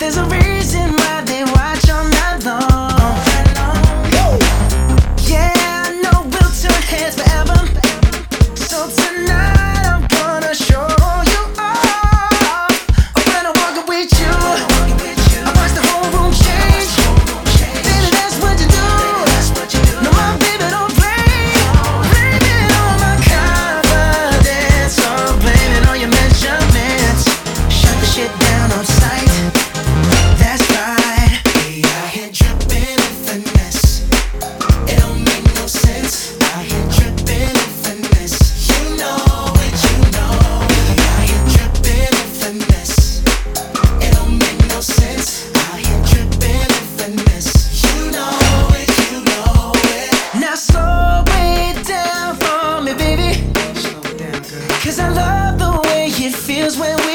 There's a reason why they watch all night long. Yeah, I know we'll turn heads forever. So tonight I'm gonna show you all. When I'm walking with you, I watch the whole room change. Baby, that's what you do. No, my baby don't play. Blame it on my confidence, or blame it on your measurements. Shut the shit down on sight. That's right. We out here dripping in finesse. It don't make no sense. Out here dripping in finesse. You know it, you know. We out here dripping in finesse. It don't make no sense. Out here dripping in finesse. You know it, you know it. Now slow it down for me, baby. Slow it down, girl. 'Cause I love the way it feels when we